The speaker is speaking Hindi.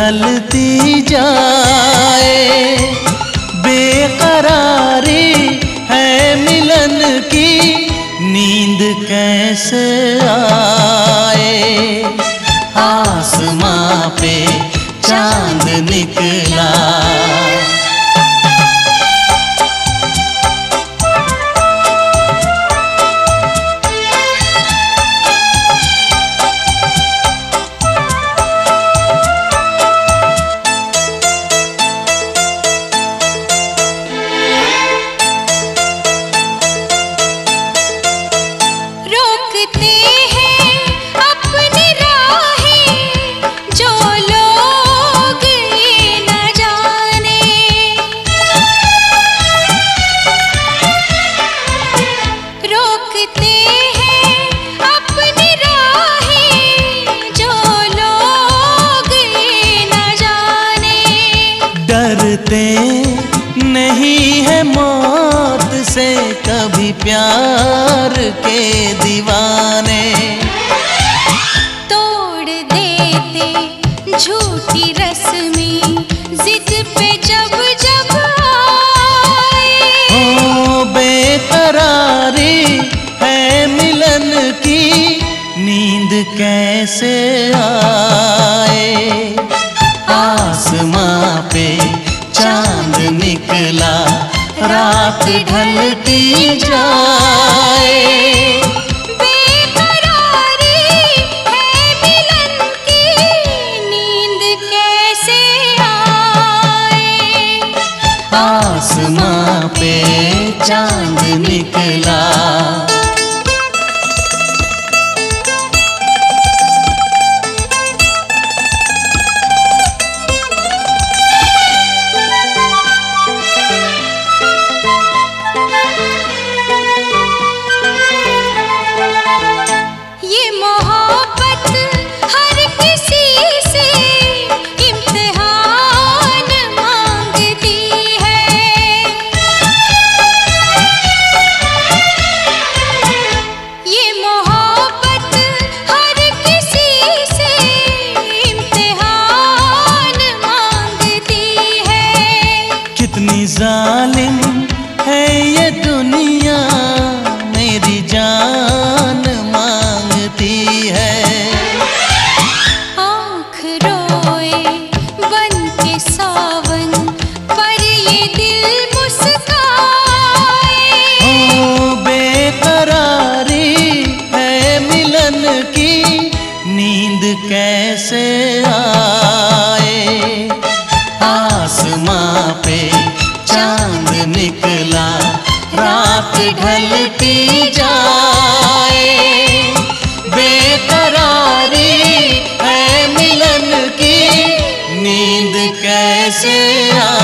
ढलती जाए। बेकरारी है मिलन की, नींद कैसे आए। आसमां पे चांद निकला, डरते नहीं है मौत से कभी प्यार के दीवाने। तोड़ देते झूठी रस्में जिद पे जब जब आए। ओ बेकरारी है मिलन की, नींद कैसे आए। आसमां पे चांद निकला, रात ढलती जाए। बेकरारी है मिलन की, नींद कैसे आए। आसमां पे चांद निकला, कितनी जालिम है ये दुनिया, मेरी जान मांगती है। आँख रोए बन के सावन पर ये दिल मुस्काए। ओ बेकरारी है मिलन की, नींद कैसे आए। आसमां पे चांद निकला, रात ढलती जाए। बेकरारी है मिलन की, नींद कैसे आए।